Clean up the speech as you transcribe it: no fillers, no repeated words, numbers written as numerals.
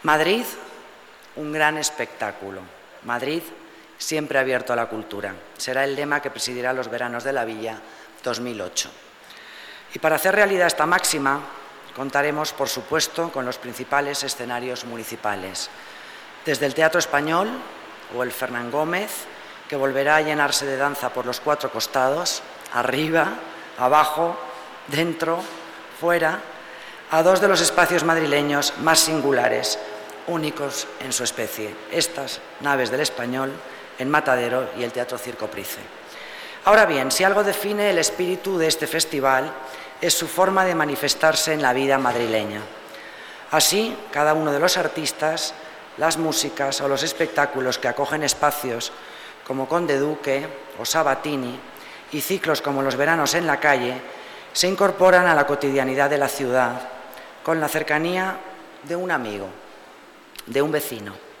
Madrid, un gran espectáculo. Madrid, siempre abierto a la cultura. Será el lema que presidirá los veranos de la Villa 2008. Y para hacer realidad esta máxima, contaremos, por supuesto, con los principales escenarios municipales. Desde el Teatro Español o el Fernán Gómez, que volverá a llenarse de danza por los cuatro costados, arriba, abajo, dentro, fuera, a dos de los espacios madrileños más singulares, únicos en su especie, estas naves del Español, en Matadero y el Teatro Circo Price. Ahora bien, si algo define el espíritu de este festival es su forma de manifestarse en la vida madrileña. Así, cada uno de los artistas, las músicas o los espectáculos que acogen espacios como Conde Duque o Sabatini y ciclos como los veranos en la calle se incorporan a la cotidianidad de la ciudad con la cercanía de un amigo, de un vecino.